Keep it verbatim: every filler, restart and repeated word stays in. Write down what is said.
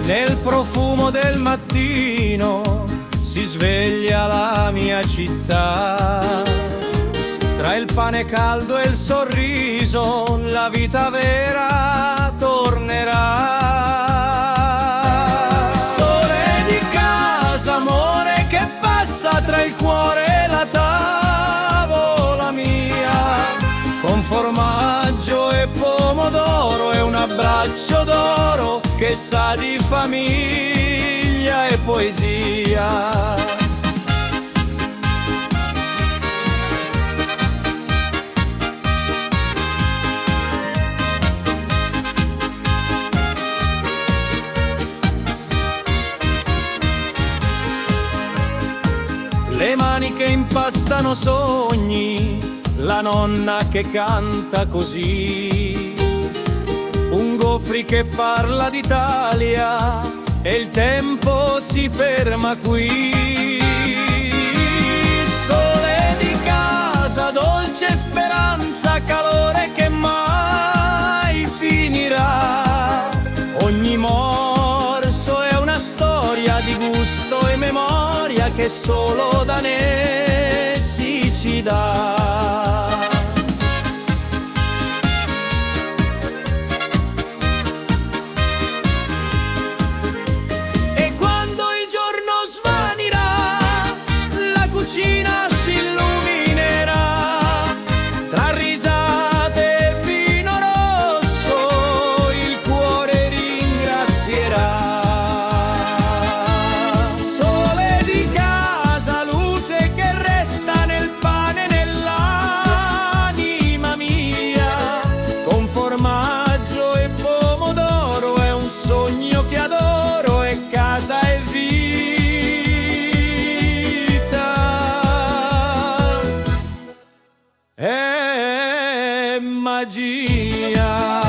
Nel profumo del mattino si sveglia la mia città. Tra il pane caldo e il sorriso la vita vera tornerà. Sole di casa, amore che passa tra il cuore e la tavola mia, con formaggio e pomodoro e un abbraccio d'oro che sa di famiglia e poesia. Le mani che impastano sogni, la nonna che canta così, un Gofri che parla d'Italia e il tempo si ferma qui. Sole di casa, dolce speranza, calore che mai finirà. Ogni morso è una storia di gusto e memoria che solo da Nessi ci dà. E quando il giorno svanirà, la cucina si illuminerà, tra risate e vino rosso il cuore ringrazierà. Sole di casa, luce che resta nel pane e nell'anima mia, con formaggio e pomodoro è un sogno che adoro, e casa e vita è magia.